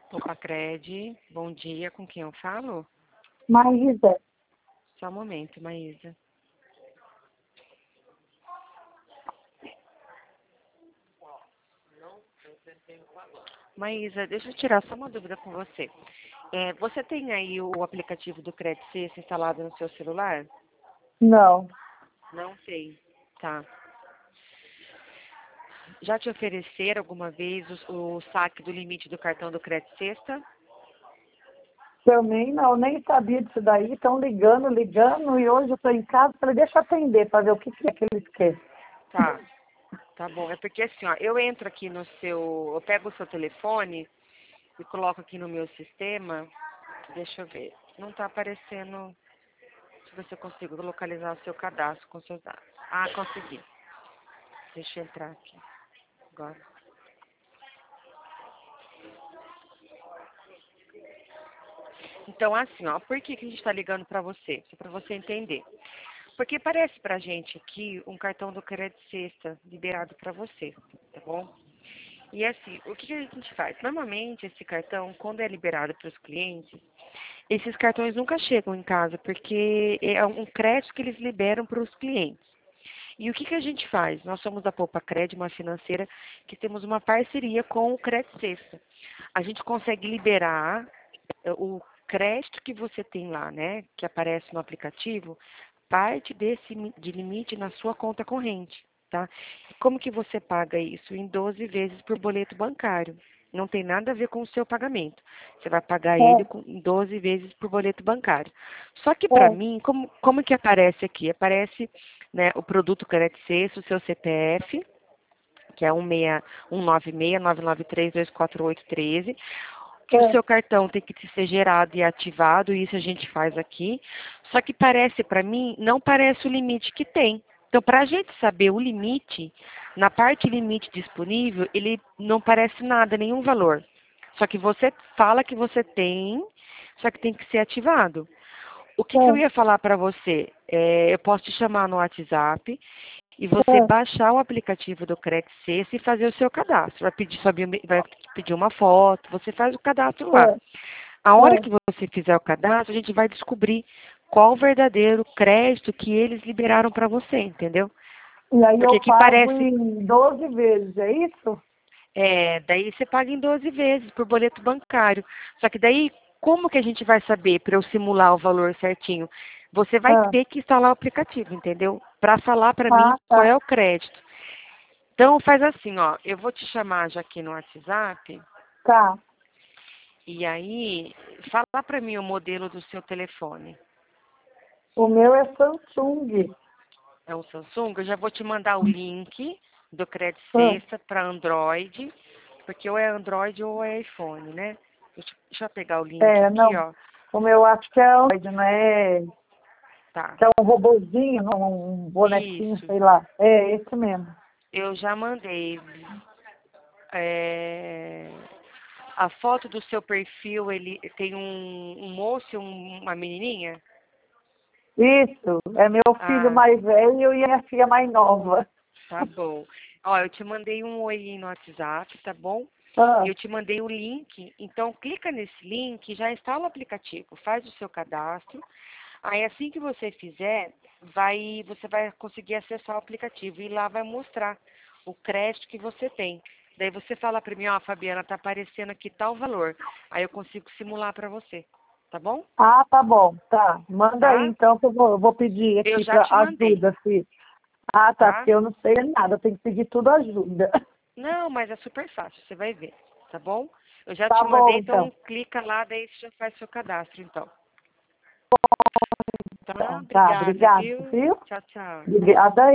Topacred, bom dia, com quem eu falo? Maísa, Só um momento, Maísa. Maísa, deixa eu tirar só uma dúvida com você. Você tem aí o aplicativo do Credit Sexta instalado no seu celular? não. Não sei. Tá. Já te ofereceram alguma vez o saque do limite do cartão do Credit Sexta? Também não, nem sabia disso daí. Estão ligando, e hoje eu estou em casa. Falei, deixa eu atender para ver o que é que eles querem. Tá. Tá bom. É porque assim, ó, eu entro aqui no seu. Eu pego o seu telefone e coloco aqui no meu sistema. Deixa eu ver. Não tá aparecendo. Deixa eu ver se eu consigo localizar o seu cadastro com seus dados. Ah, consegui. Deixa eu entrar aqui agora. Então, assim, ó, por que a gente está ligando para você? Só para você entender. Porque parece pra gente aqui um cartão do Credit Sexta liberado para você, tá bom? E assim, o que a gente faz? Normalmente, esse cartão, quando é liberado para os clientes, esses cartões nunca chegam em casa, porque é um crédito que eles liberam para os clientes. E o que a gente faz? Nós somos da Poupa Cred, uma financeira, que temos uma parceria com o Credit Sexta. A gente consegue liberar o crédito que você tem lá, né, que aparece no aplicativo, parte de limite na sua conta corrente, tá? E como que você paga isso? Em 12 vezes por boleto bancário. Não tem nada a ver com o seu pagamento. Você vai pagar ele em 12 vezes por boleto bancário. Só que para É, mim, como que aparece aqui? Aparece, né, o produto Credit Sexta, o seu CPF, que é 196-993-24813, que o é, seu cartão tem que ser gerado e ativado, e isso a gente faz aqui. Só que parece para mim, não parece o limite que tem. Então, para a gente saber o limite, na parte limite disponível, ele não parece nada, nenhum valor. Só que você fala que você tem, só que tem que ser ativado. O que eu é, ia falar para você? Eu posso te chamar no WhatsApp e você é, baixar o aplicativo do Credit Sexta e fazer o seu cadastro. Vai pedir uma foto, você faz o cadastro lá. é, A hora é. que você fizer o cadastro, a gente vai descobrir qual o verdadeiro crédito que eles liberaram para você, entendeu? E aí Porque eu aqui pago parece, em 12 vezes, é isso? daí você paga em 12 vezes por boleto bancário. Só que daí, como que a gente vai saber para eu simular o valor certinho? Você vai Ah, ter que instalar o aplicativo, entendeu? Para falar para mim qual tá, é o crédito. Então faz assim, ó, eu vou te chamar já aqui no WhatsApp tá. e aí fala para mim o modelo do seu telefone. O meu é Samsung. É um Samsung, eu já vou te mandar o link do Credit Ah, Sexta para Android, porque ou é Android ou é iPhone, né? Deixa eu pegar o link aqui, não. ó. O meu acho que é Android, não é? Tá. Que é um robozinho, não, um bonequinho, Isso. sei lá. É esse mesmo. Eu já mandei. É, a foto do seu perfil, ele tem um moço e uma menininha? Isso, é meu filho Ah, mais velho e minha filha mais nova. tá bom. Ó, eu te mandei um oi no WhatsApp, tá bom? E Ah, eu te mandei o link. Então, clica nesse link, já instala o aplicativo, faz o seu cadastro. Aí, assim que você fizer, você vai conseguir acessar o aplicativo e lá vai mostrar o crédito que você tem. Daí você fala para mim, ó, Fabiana, tá aparecendo aqui tal valor. Aí eu consigo simular para você, tá bom? tá bom, tá. Manda aí Tá? então que eu vou pedir Eu aqui já para te mandei, ajuda, filho. Ah, tá, tá? porque eu não sei nada, eu tenho que pedir tudo ajuda. Não, mas é super fácil, você vai ver, tá bom? Eu já te Tá mandei, bom, então então. clica lá, daí você já faz seu cadastro, então. Tá? Então, tá, Obrigada, obrigado, viu? viu? Tchau, tchau. Obrigada